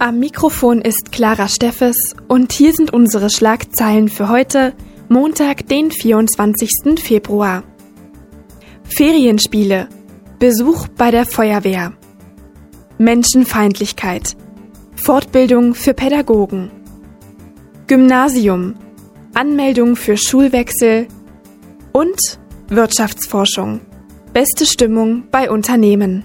Am Mikrofon ist Clara Steffes und hier sind unsere Schlagzeilen für heute, Montag, den 24. Februar. Ferienspiele. Besuch bei der Feuerwehr. Menschenfeindlichkeit. Fortbildung für Pädagogen. Gymnasium. Anmeldung für Schulwechsel. Und Wirtschaftsforschung. Beste Stimmung bei Unternehmen.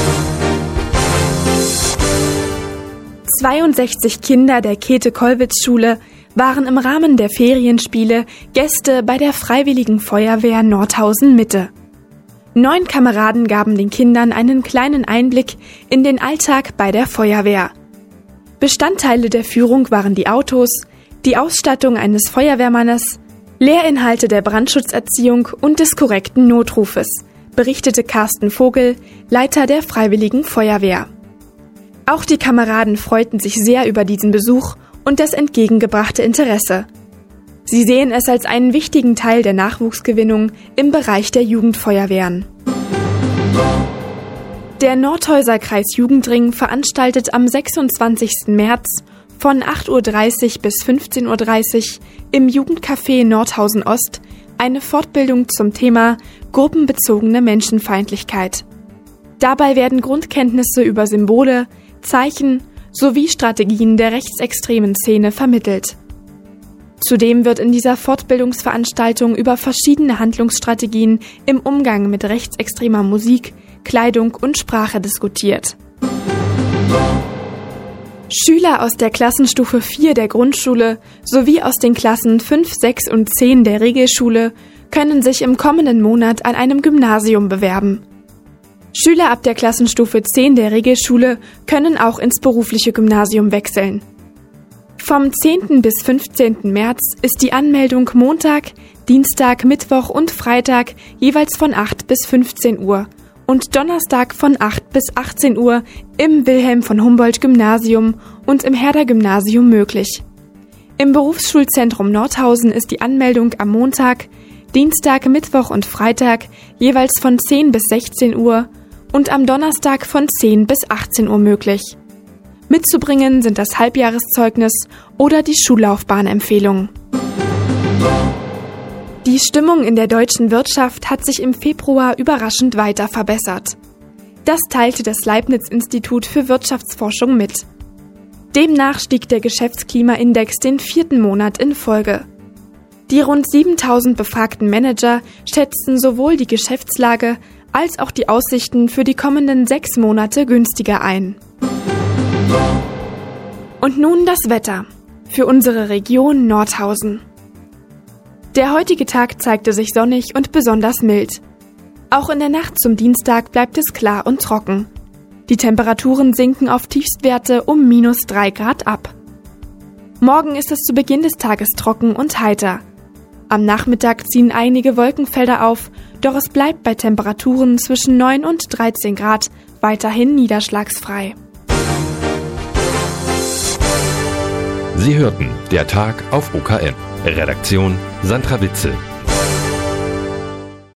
62 Kinder der Käthe-Kollwitz-Schule waren im Rahmen der Ferienspiele Gäste bei der Freiwilligen Feuerwehr Nordhausen-Mitte. 9 Kameraden gaben den Kindern einen kleinen Einblick in den Alltag bei der Feuerwehr. Bestandteile der Führung waren die Autos, die Ausstattung eines Feuerwehrmannes, Lehrinhalte der Brandschutzerziehung und des korrekten Notrufes, berichtete Carsten Vogel, Leiter der Freiwilligen Feuerwehr. Auch die Kameraden freuten sich sehr über diesen Besuch und das entgegengebrachte Interesse. Sie sehen es als einen wichtigen Teil der Nachwuchsgewinnung im Bereich der Jugendfeuerwehren. Der Nordhäuser-Kreis Jugendring veranstaltet am 26. März von 8.30 Uhr bis 15.30 Uhr im Jugendcafé Nordhausen Ost eine Fortbildung zum Thema gruppenbezogene Menschenfeindlichkeit. Dabei werden Grundkenntnisse über Symbole, Zeichen sowie Strategien der rechtsextremen Szene vermittelt. Zudem wird in dieser Fortbildungsveranstaltung über verschiedene Handlungsstrategien im Umgang mit rechtsextremer Musik, Kleidung und Sprache diskutiert. Schüler aus der Klassenstufe 4 der Grundschule sowie aus den Klassen 5, 6 und 10 der Regelschule können sich im kommenden Monat an einem Gymnasium bewerben. Schüler ab der Klassenstufe 10 der Regelschule können auch ins berufliche Gymnasium wechseln. Vom 10. bis 15. März ist die Anmeldung Montag, Dienstag, Mittwoch und Freitag jeweils von 8 bis 15 Uhr und Donnerstag von 8 bis 18 Uhr im Wilhelm von Humboldt Gymnasium und im Herder Gymnasium möglich. Im Berufsschulzentrum Nordhausen ist die Anmeldung am Montag, Dienstag, Mittwoch und Freitag jeweils von 10 bis 16 Uhr und am Donnerstag von 10 bis 18 Uhr möglich. Mitzubringen sind das Halbjahreszeugnis oder die Schullaufbahnempfehlung. Die Stimmung in der deutschen Wirtschaft hat sich im Februar überraschend weiter verbessert. Das teilte das Leibniz-Institut für Wirtschaftsforschung mit. Demnach stieg der Geschäftsklimaindex den 4. Monat in Folge. Die rund 7.000 befragten Manager schätzten sowohl die Geschäftslage als auch die Aussichten für die kommenden 6 Monate günstiger ein. Und nun das Wetter für unsere Region Nordhausen. Der heutige Tag zeigte sich sonnig und besonders mild. Auch in der Nacht zum Dienstag bleibt es klar und trocken. Die Temperaturen sinken auf Tiefstwerte um -3 Grad ab. Morgen ist es zu Beginn des Tages trocken und heiter. Am Nachmittag ziehen einige Wolkenfelder auf, doch es bleibt bei Temperaturen zwischen 9 und 13 Grad weiterhin niederschlagsfrei. Sie hörten der Tag auf OKN. Redaktion Sandra Witzel.